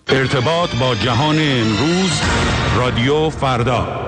ارتباط با جهان امروز، رادیو فردا.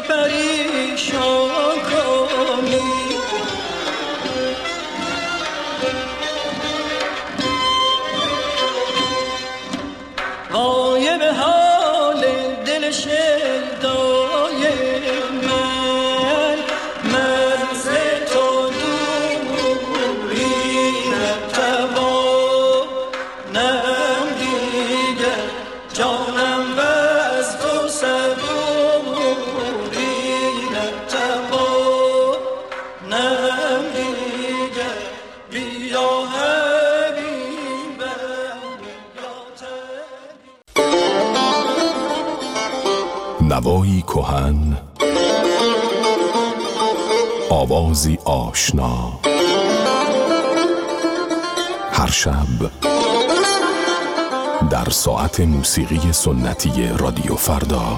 پریشان کنی. وای به حال دل شیدای من، مرز تو دوری نتوانم دیگر، جانم بز تو صبوری نتوانم دیگر. بیا نوایی کهن، آوازی آشنا، هر شب در ساعت موسیقی سنتی رادیو فردا.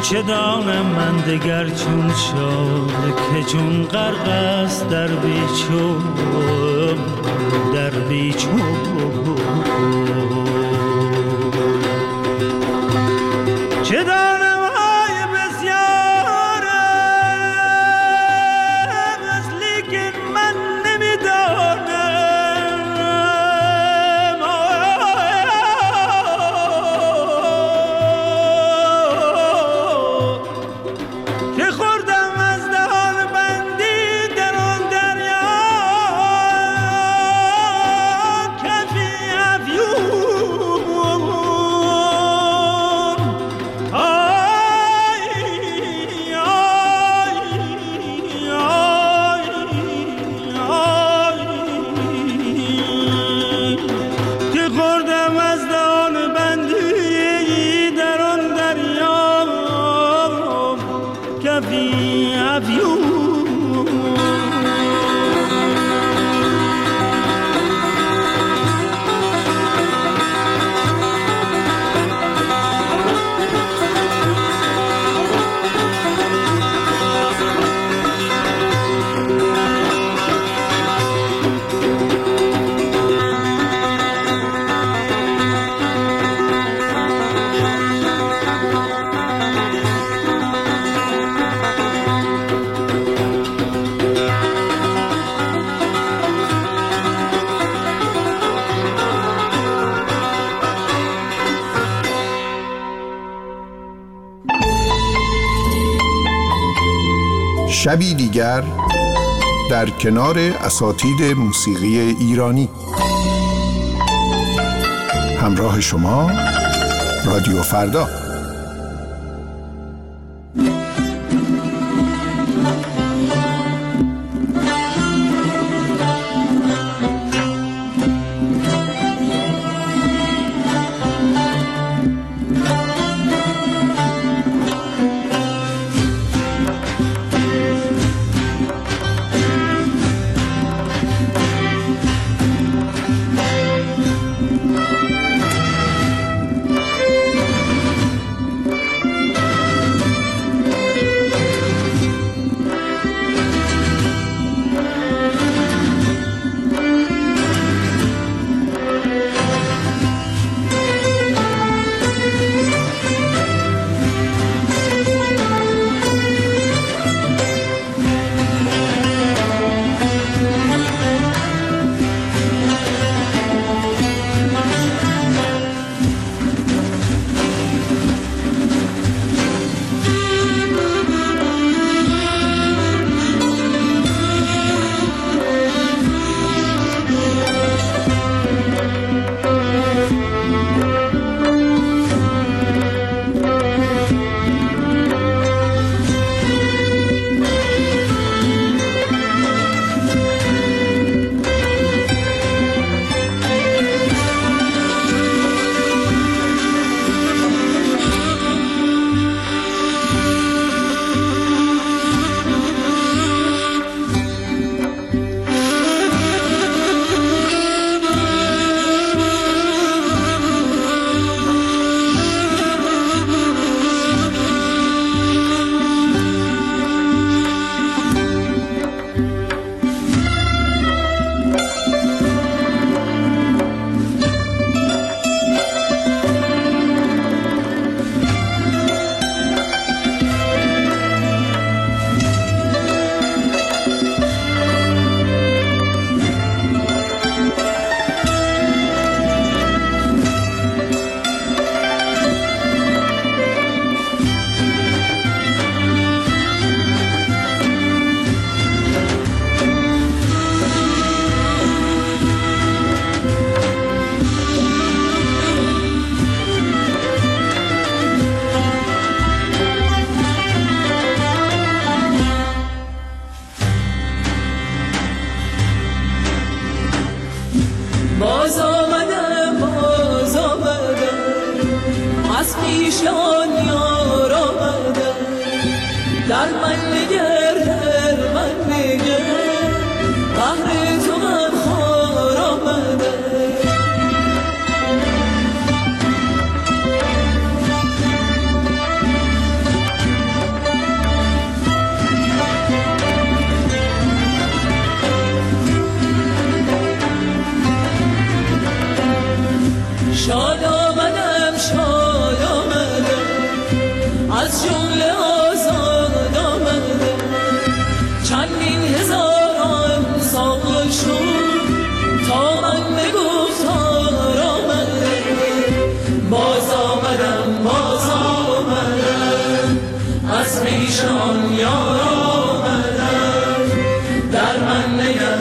چه دانم من دگر چون شد که چون غرق است در بیچون چه دانم های بسیارم از لیکن من نمیدانم که خوردم از دهان بندی در آن دریا کفی افیون شبی دیگر در کنار اساتید موسیقی ایرانی. همراه شما رادیو فردا.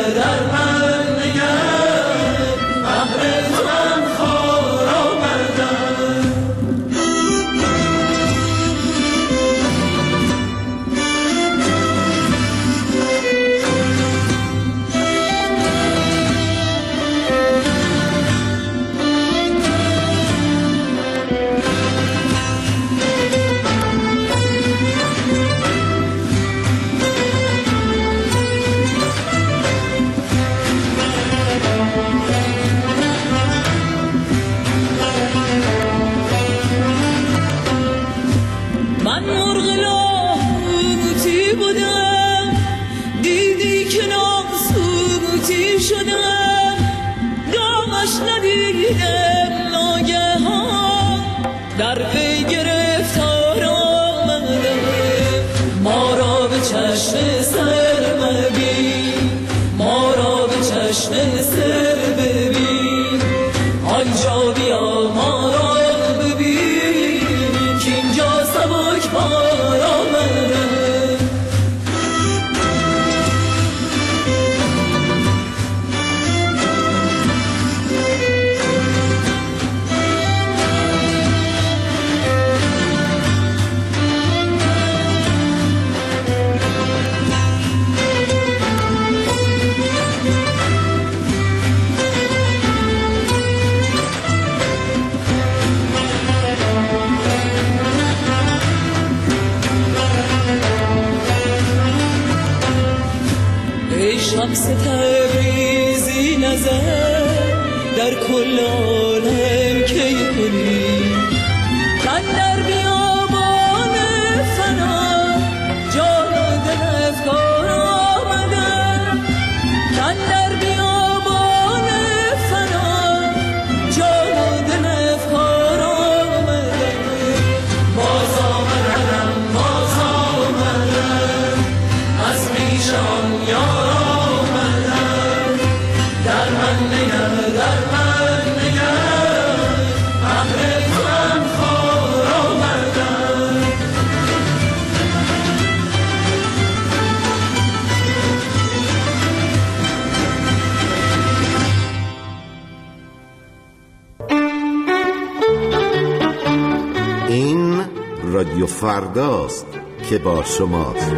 در من نگر بهر تو من خار آمدم. شمس تبریزی نظر در کل عالم کی کنی، من در بیابان فنا جان و دل افکار آمدم، من در بیابان فنا جان و دل افکار آمدم. باز آمدم از میشان یار این رادیو فرداست که با شماست.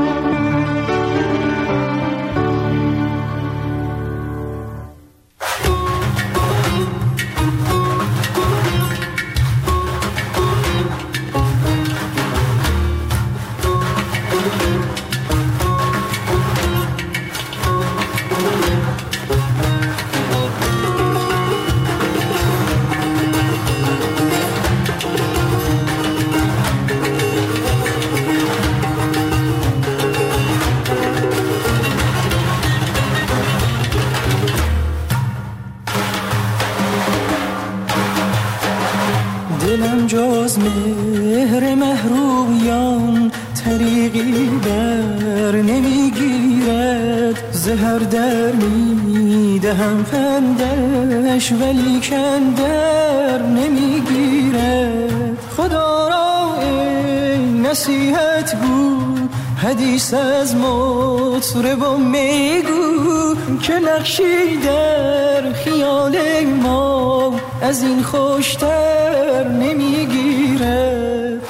دلم جز مهر محرویان طریقی بر نمیگیرد، زهر در میدهم پندش ولی کندر نمیگیرد. خدا را این نصیحت گو، حدیث از مطرب میگو که نقشی در خیال ما از این خوشتر نمیگیرد.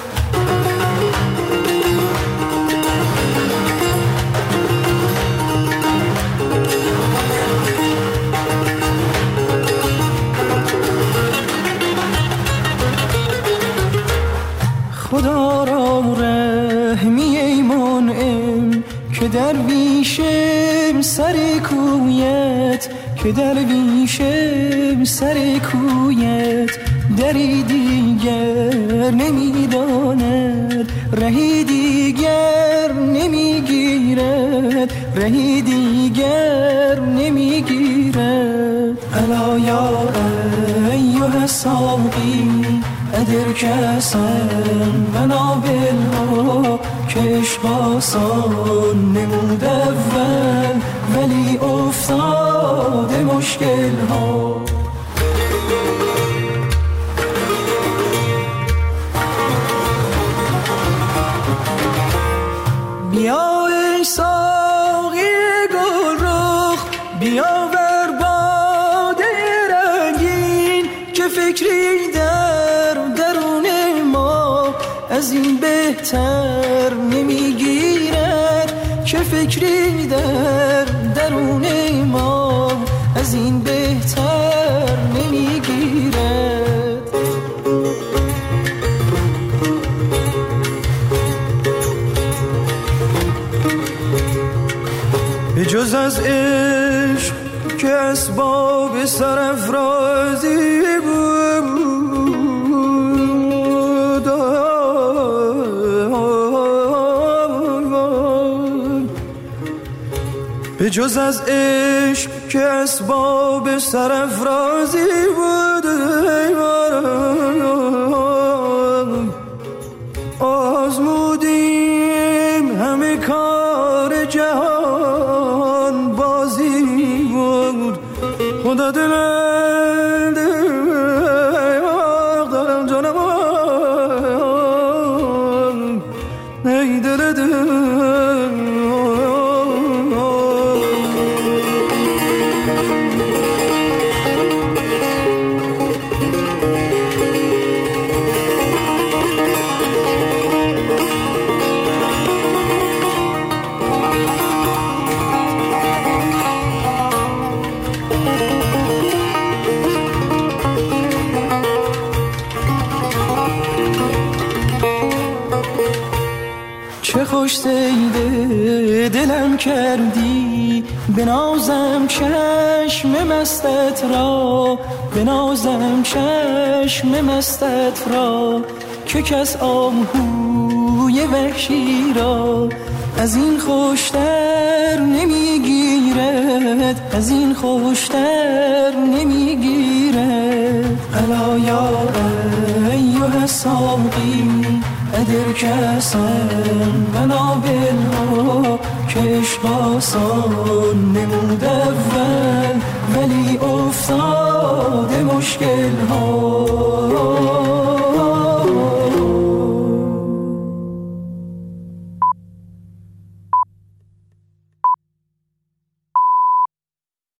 خدا را رحمی ای منعم که درویشم سر کویت، که درویشم سر کویت. دری دیگر نمیداند رهی دیگر نمیگیرد، رهی دیگر نمیگیرد. الا یا ایها الساقی ادر کسن بنا بالها که عشق آسان نمود اول ولی افتاد مشکل ها. بیا ای ساقی گل رخ بیاور باده رنگین که فکری در درون ما از این بهتر نمیگیرد، که فکری در درون ما از این بهتر نمیگیرد. به جز از عشق که اسباب سرافرازی بود، به جز از عشق که اسباب سرافرازی بود، آزمودیم همه کار جهان بازی بود. خدا دلم دارم جانم ای دل خوش سیده دلم کردی، بنازم چشم مستت را، بنازم چشم مستت را، که کس آهوی وحشی را از این خوشتر نمیگیرد، از این خوشتر نمیگیرد. الا یا ایها الساقی ادر کسن بنا بالها که عشق آسان نموده و